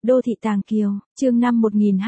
Đô thị Tàng Kiều, chương 5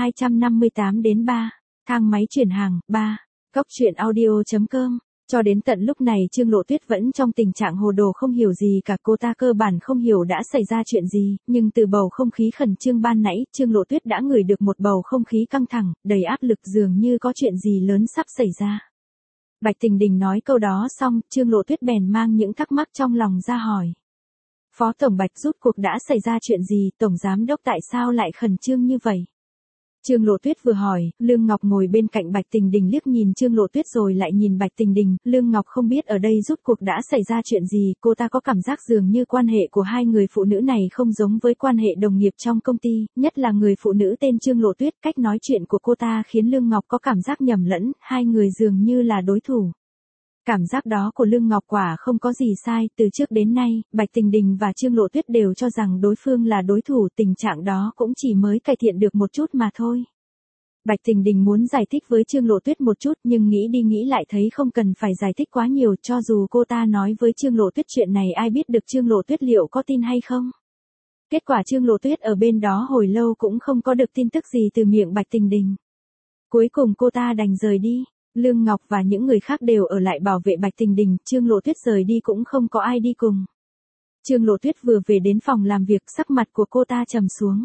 1258 đến 3. Thang máy chuyển hàng, 3. Góc truyện audio.com. Cho đến tận lúc này Trương Lộ Tuyết vẫn trong tình trạng hồ đồ không hiểu gì cả, cô ta cơ bản không hiểu đã xảy ra chuyện gì, nhưng từ bầu không khí khẩn trương ban nãy, Trương Lộ Tuyết đã ngửi được một bầu không khí căng thẳng, đầy áp lực dường như có chuyện gì lớn sắp xảy ra. Bạch Tình Đình nói câu đó xong, Trương Lộ Tuyết bèn mang những thắc mắc trong lòng ra hỏi. Phó Tổng Bạch, rút cuộc đã xảy ra chuyện gì, Tổng Giám Đốc tại sao lại khẩn trương như vậy? Trương Lộ Tuyết vừa hỏi, Lương Ngọc ngồi bên cạnh Bạch Tình Đình liếc nhìn Trương Lộ Tuyết rồi lại nhìn Bạch Tình Đình, Lương Ngọc không biết ở đây rút cuộc đã xảy ra chuyện gì, cô ta có cảm giác dường như quan hệ của hai người phụ nữ này không giống với quan hệ đồng nghiệp trong công ty, nhất là người phụ nữ tên Trương Lộ Tuyết, cách nói chuyện của cô ta khiến Lương Ngọc có cảm giác nhầm lẫn, hai người dường như là đối thủ. Cảm giác đó của Lương Ngọc quả không có gì sai, từ trước đến nay, Bạch Tình Đình và Trương Lộ Tuyết đều cho rằng đối phương là đối thủ, tình trạng đó cũng chỉ mới cải thiện được một chút mà thôi. Bạch Tình Đình muốn giải thích với Trương Lộ Tuyết một chút nhưng nghĩ đi nghĩ lại thấy không cần phải giải thích quá nhiều, cho dù cô ta nói với Trương Lộ Tuyết chuyện này ai biết được Trương Lộ Tuyết liệu có tin hay không. Kết quả Trương Lộ Tuyết ở bên đó hồi lâu cũng không có được tin tức gì từ miệng Bạch Tình Đình. Cuối cùng cô ta đành rời đi. Lương Ngọc và những người khác đều ở lại bảo vệ Bạch Tình Đình, Trương Lộ Tuyết rời đi cũng không có ai đi cùng. Trương Lộ Tuyết vừa về đến phòng làm việc, sắc mặt của cô ta trầm xuống.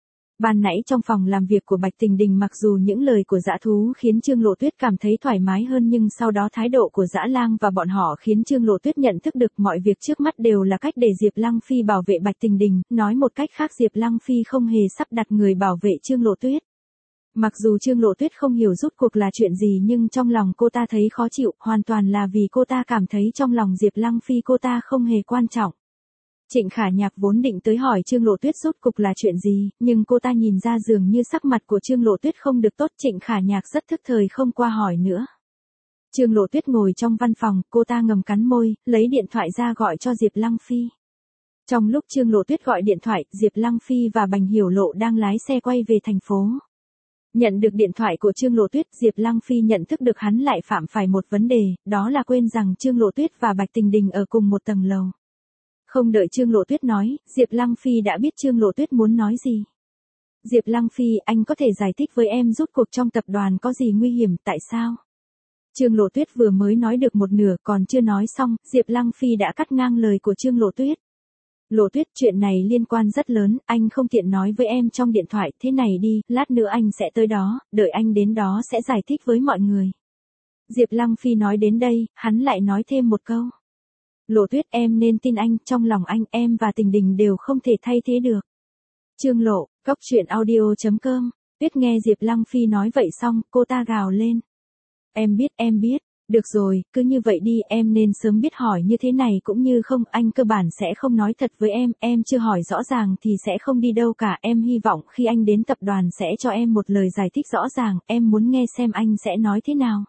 Ban nãy trong phòng làm việc của Bạch Tình Đình mặc dù những lời của Dã Thú khiến Trương Lộ Tuyết cảm thấy thoải mái hơn nhưng sau đó thái độ của Dã Lang và bọn họ khiến Trương Lộ Tuyết nhận thức được mọi việc trước mắt đều là cách để Diệp Lăng Phi bảo vệ Bạch Tình Đình, nói một cách khác Diệp Lăng Phi không hề sắp đặt người bảo vệ Trương Lộ Tuyết. Mặc dù Trương Lộ Tuyết không hiểu rút cuộc là chuyện gì nhưng trong lòng cô ta thấy khó chịu, hoàn toàn là vì cô ta cảm thấy trong lòng Diệp Lăng Phi cô ta không hề quan trọng. Trịnh Khả Nhạc vốn định tới hỏi Trương Lộ Tuyết rút cuộc là chuyện gì, nhưng cô ta nhìn ra dường như sắc mặt của Trương Lộ Tuyết không được tốt, Trịnh Khả Nhạc rất thức thời không qua hỏi nữa. Trương Lộ Tuyết ngồi trong văn phòng, cô ta ngầm cắn môi, lấy điện thoại ra gọi cho Diệp Lăng Phi. Trong lúc Trương Lộ Tuyết gọi điện thoại, Diệp Lăng Phi và Bành Hiểu Lộ đang lái xe quay về thành phố. Nhận được điện thoại của Trương Lộ Tuyết, Diệp Lăng Phi nhận thức được hắn lại phạm phải một vấn đề, đó là quên rằng Trương Lộ Tuyết và Bạch Tình Đình ở cùng một tầng lầu. Không đợi Trương Lộ Tuyết nói, Diệp Lăng Phi đã biết Trương Lộ Tuyết muốn nói gì. Diệp Lăng Phi, anh có thể giải thích với em rút cuộc trong tập đoàn có gì nguy hiểm, tại sao? Trương Lộ Tuyết vừa mới nói được một nửa còn chưa nói xong, Diệp Lăng Phi đã cắt ngang lời của Trương Lộ Tuyết. Lộ Tuyết, chuyện này liên quan rất lớn, anh không tiện nói với em trong điện thoại, thế này đi, lát nữa anh sẽ tới đó, đợi anh đến đó sẽ giải thích với mọi người. Diệp Lăng Phi nói đến đây, hắn lại nói thêm một câu. Lộ Tuyết, em nên tin anh, trong lòng anh, em và Tình Đình đều không thể thay thế được. Trương Lộ, góc truyện audio.com. Tuyết nghe Diệp Lăng Phi nói vậy xong, cô ta gào lên. Em biết. Được rồi, cứ như vậy đi, em nên sớm biết hỏi như thế này cũng như không, anh cơ bản sẽ không nói thật với em chưa hỏi rõ ràng thì sẽ không đi đâu cả, em hy vọng khi anh đến tập đoàn sẽ cho em một lời giải thích rõ ràng, em muốn nghe xem anh sẽ nói thế nào.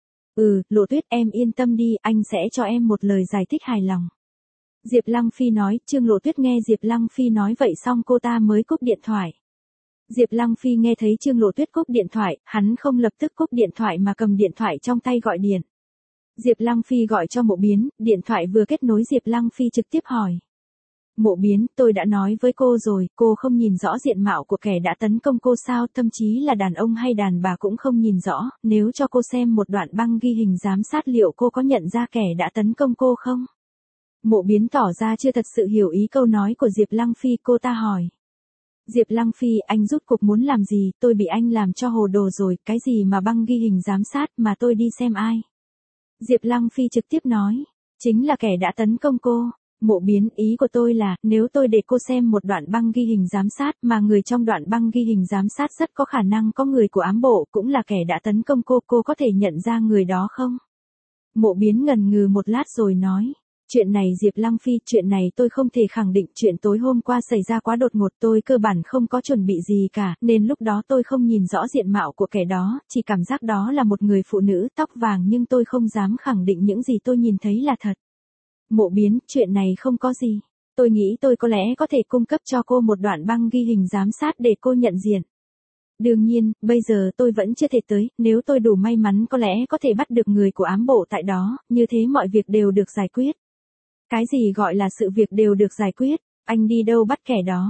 Lộ Tuyết, em yên tâm đi, anh sẽ cho em một lời giải thích hài lòng. Diệp Lăng Phi nói, Trương Lộ Tuyết nghe Diệp Lăng Phi nói vậy xong cô ta mới cúp điện thoại. Diệp Lăng Phi nghe thấy Trương Lộ Tuyết cúp điện thoại, hắn không lập tức cúp điện thoại mà cầm điện thoại trong tay gọi điện. Diệp Lăng Phi gọi cho Mộ Biến, điện thoại vừa kết nối Diệp Lăng Phi trực tiếp hỏi. Mộ Biến, tôi đã nói với cô rồi, cô không nhìn rõ diện mạo của kẻ đã tấn công cô sao, thậm chí là đàn ông hay đàn bà cũng không nhìn rõ, nếu cho cô xem một đoạn băng ghi hình giám sát liệu cô có nhận ra kẻ đã tấn công cô không? Mộ Biến tỏ ra chưa thật sự hiểu ý câu nói của Diệp Lăng Phi, cô ta hỏi. Diệp Lăng Phi, anh rút cuộc muốn làm gì, tôi bị anh làm cho hồ đồ rồi, cái gì mà băng ghi hình giám sát mà tôi đi xem ai? Diệp Lăng Phi trực tiếp nói, chính là kẻ đã tấn công cô. Mộ Biến, ý của tôi là, nếu tôi để cô xem một đoạn băng ghi hình giám sát mà người trong đoạn băng ghi hình giám sát rất có khả năng có người của ám bộ cũng là kẻ đã tấn công cô có thể nhận ra người đó không? Mộ Biến ngần ngừ một lát rồi nói. Chuyện này Diệp Lăng Phi, chuyện này tôi không thể khẳng định, chuyện tối hôm qua xảy ra quá đột ngột, tôi cơ bản không có chuẩn bị gì cả, nên lúc đó tôi không nhìn rõ diện mạo của kẻ đó, chỉ cảm giác đó là một người phụ nữ tóc vàng nhưng tôi không dám khẳng định những gì tôi nhìn thấy là thật. Mộ Biến, chuyện này không có gì. Tôi nghĩ tôi có lẽ có thể cung cấp cho cô một đoạn băng ghi hình giám sát để cô nhận diện. Đương nhiên, bây giờ tôi vẫn chưa thể tới, nếu tôi đủ may mắn có lẽ có thể bắt được người của ám bộ tại đó, như thế mọi việc đều được giải quyết. Cái gì gọi là sự việc đều được giải quyết, anh đi đâu bắt kẻ đó?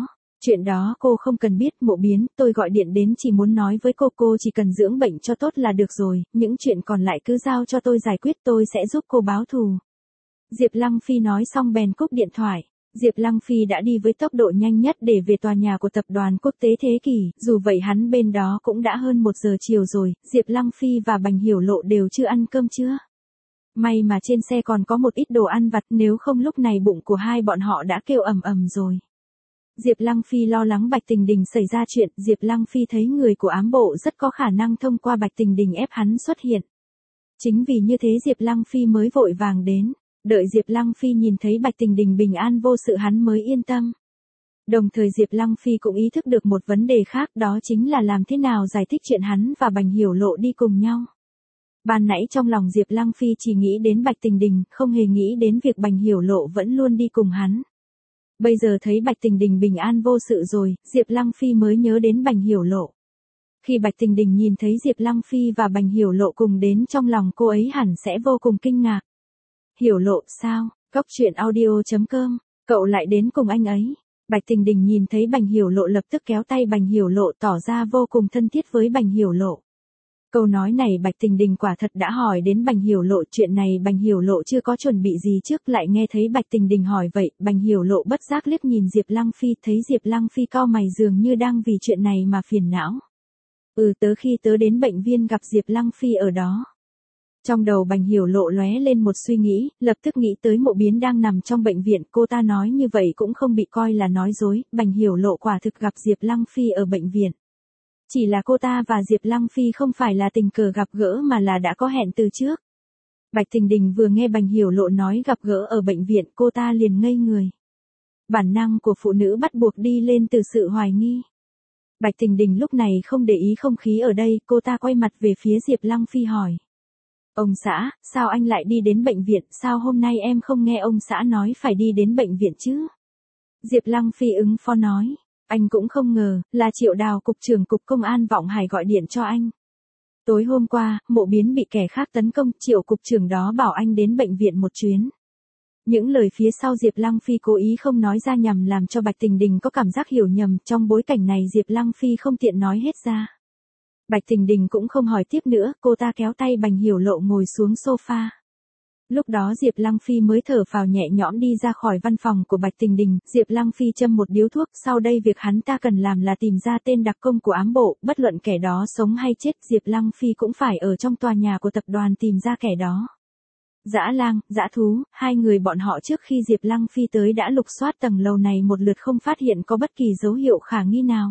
Chuyện đó cô không cần biết, Mộ Biến, tôi gọi điện đến chỉ muốn nói với cô chỉ cần dưỡng bệnh cho tốt là được rồi, những chuyện còn lại cứ giao cho tôi giải quyết, tôi sẽ giúp cô báo thù. Diệp Lăng Phi nói xong bèn cúp điện thoại. Diệp Lăng Phi đã đi với tốc độ nhanh nhất để về tòa nhà của tập đoàn quốc tế Thế Kỷ, dù vậy hắn bên đó cũng đã hơn 1 giờ chiều rồi, Diệp Lăng Phi và Bành Hiểu Lộ đều chưa ăn cơm trưa. May mà trên xe còn có một ít đồ ăn vặt, nếu không lúc này bụng của hai bọn họ đã kêu ầm ầm rồi. Diệp Lăng Phi lo lắng Bạch Tình Đình xảy ra chuyện, Diệp Lăng Phi thấy người của ám bộ rất có khả năng thông qua Bạch Tình Đình ép hắn xuất hiện. Chính vì như thế Diệp Lăng Phi mới vội vàng đến. Đợi Diệp Lăng Phi nhìn thấy Bạch Tình Đình bình an vô sự hắn mới yên tâm. Đồng thời Diệp Lăng Phi cũng ý thức được một vấn đề khác, đó chính là làm thế nào giải thích chuyện hắn và Bành Hiểu Lộ đi cùng nhau. Ban nãy trong lòng Diệp Lăng Phi chỉ nghĩ đến Bạch Tình Đình, không hề nghĩ đến việc Bành Hiểu Lộ vẫn luôn đi cùng hắn. Bây giờ thấy Bạch Tình Đình bình an vô sự rồi, Diệp Lăng Phi mới nhớ đến Bành Hiểu Lộ. Khi Bạch Tình Đình nhìn thấy Diệp Lăng Phi và Bành Hiểu Lộ cùng đến, trong lòng cô ấy hẳn sẽ vô cùng kinh ngạc. Hiểu Lộ sao? Cóc truyện audio.com, cậu lại đến cùng anh ấy. Bạch Tình Đình nhìn thấy Bành Hiểu Lộ lập tức kéo tay Bành Hiểu Lộ, tỏ ra vô cùng thân thiết với Bành Hiểu Lộ. Câu nói này Bạch Tình Đình quả thật đã hỏi đến Bành Hiểu Lộ, chuyện này Bành Hiểu Lộ chưa có chuẩn bị gì trước, lại nghe thấy Bạch Tình Đình hỏi vậy, Bành Hiểu Lộ bất giác liếc nhìn Diệp Lăng Phi, thấy Diệp Lăng Phi cau mày dường như đang vì chuyện này mà phiền não. Khi tớ đến bệnh viên gặp Diệp Lăng Phi ở đó. Trong đầu Bành Hiểu Lộ lóe lên một suy nghĩ, lập tức nghĩ tới Mộ Biến đang nằm trong bệnh viện, cô ta nói như vậy cũng không bị coi là nói dối, Bành Hiểu Lộ quả thực gặp Diệp Lăng Phi ở bệnh viện. Chỉ là cô ta và Diệp Lăng Phi không phải là tình cờ gặp gỡ mà là đã có hẹn từ trước. Bạch Tình Đình vừa nghe Bành Hiểu Lộ nói gặp gỡ ở bệnh viện, cô ta liền ngây người. Bản năng của phụ nữ bắt buộc đi lên từ sự hoài nghi. Bạch Tình Đình lúc này không để ý không khí ở đây, cô ta quay mặt về phía Diệp Lăng Phi hỏi. Ông xã, sao anh lại đi đến bệnh viện, sao hôm nay em không nghe ông xã nói phải đi đến bệnh viện chứ? Diệp Lăng Phi ứng phó nói. Anh cũng không ngờ, là Triệu Đào cục trưởng cục công an Vọng Hải gọi điện cho anh. Tối hôm qua, Mộ Biến bị kẻ khác tấn công, Triệu cục trưởng đó bảo anh đến bệnh viện một chuyến. Những lời phía sau Diệp Lăng Phi cố ý không nói ra nhằm làm cho Bạch Tình Đình có cảm giác hiểu nhầm, trong bối cảnh này Diệp Lăng Phi không tiện nói hết ra. Bạch Tình Đình cũng không hỏi tiếp nữa, cô ta kéo tay Bành Hiểu Lộ ngồi xuống sofa. Lúc đó Diệp Lăng Phi mới thở phào nhẹ nhõm đi ra khỏi văn phòng của Bạch Tình Đình, Diệp Lăng Phi châm một điếu thuốc, sau đây việc hắn ta cần làm là tìm ra tên đặc công của ám bộ, bất luận kẻ đó sống hay chết, Diệp Lăng Phi cũng phải ở trong tòa nhà của tập đoàn tìm ra kẻ đó. Dã Lang, Dã Thú, hai người bọn họ trước khi Diệp Lăng Phi tới đã lục soát tầng lầu này một lượt không phát hiện có bất kỳ dấu hiệu khả nghi nào.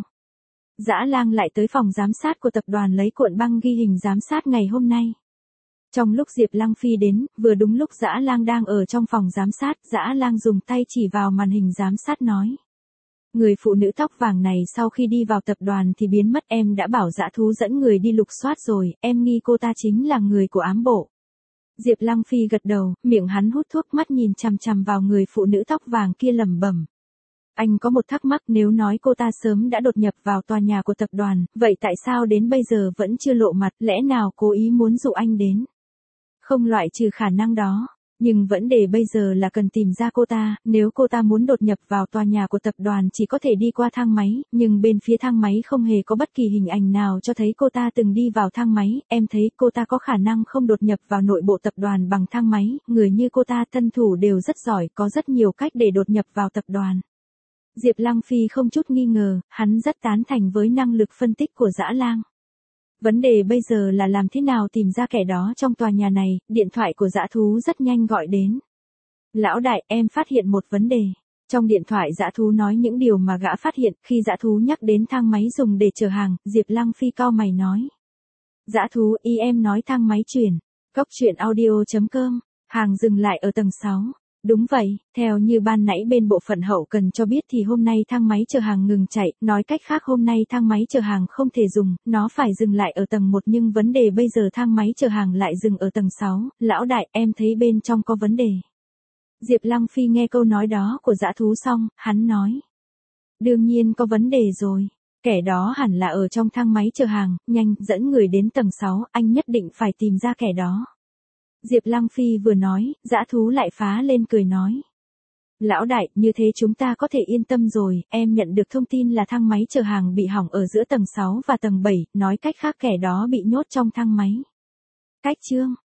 Dã Lang lại tới phòng giám sát của tập đoàn lấy cuộn băng ghi hình giám sát ngày hôm nay. Trong lúc Diệp Lăng Phi đến, vừa đúng lúc Dã Lang đang ở trong phòng giám sát, Dã Lang dùng tay chỉ vào màn hình giám sát nói. Người phụ nữ tóc vàng này sau khi đi vào tập đoàn thì biến mất, em đã bảo Dã Thú dẫn người đi lục soát rồi, em nghi cô ta chính là người của ám bộ. Diệp Lăng Phi gật đầu, miệng hắn hút thuốc, mắt nhìn chằm chằm vào người phụ nữ tóc vàng kia lẩm bẩm. Anh có một thắc mắc, nếu nói cô ta sớm đã đột nhập vào tòa nhà của tập đoàn, vậy tại sao đến bây giờ vẫn chưa lộ mặt, lẽ nào cố ý muốn dụ anh đến? Không loại trừ khả năng đó, nhưng vấn đề bây giờ là cần tìm ra cô ta, nếu cô ta muốn đột nhập vào tòa nhà của tập đoàn chỉ có thể đi qua thang máy, nhưng bên phía thang máy không hề có bất kỳ hình ảnh nào cho thấy cô ta từng đi vào thang máy, em thấy cô ta có khả năng không đột nhập vào nội bộ tập đoàn bằng thang máy, người như cô ta thân thủ đều rất giỏi, có rất nhiều cách để đột nhập vào tập đoàn. Diệp Lăng Phi không chút nghi ngờ, hắn rất tán thành với năng lực phân tích của Dã Lang. Vấn đề bây giờ là làm thế nào tìm ra kẻ đó trong tòa nhà này, điện thoại của Dã Thú rất nhanh gọi đến. Lão đại, em phát hiện một vấn đề. Trong điện thoại Dã Thú nói những điều mà gã phát hiện, khi Dã Thú nhắc đến thang máy dùng để chở hàng, Diệp Lăng Phi cau mày nói. Dã Thú, ý em nói thang máy chuyển. Cóc truyện audio.com, hàng dừng lại ở tầng 6. Đúng vậy, theo như ban nãy bên bộ phận hậu cần cho biết thì hôm nay thang máy chở hàng ngừng chạy, nói cách khác hôm nay thang máy chở hàng không thể dùng, nó phải dừng lại ở tầng 1 nhưng vấn đề bây giờ thang máy chở hàng lại dừng ở tầng 6, lão đại em thấy bên trong có vấn đề. Diệp Lăng Phi nghe câu nói đó của Dã Thú xong, hắn nói. Đương nhiên có vấn đề rồi, kẻ đó hẳn là ở trong thang máy chở hàng, nhanh, dẫn người đến tầng 6, anh nhất định phải tìm ra kẻ đó. Diệp Lăng Phi vừa nói, Dã Thú lại phá lên cười nói. Lão đại, như thế chúng ta có thể yên tâm rồi, em nhận được thông tin là thang máy chở hàng bị hỏng ở giữa tầng 6 và tầng 7, nói cách khác kẻ đó bị nhốt trong thang máy. Cách chương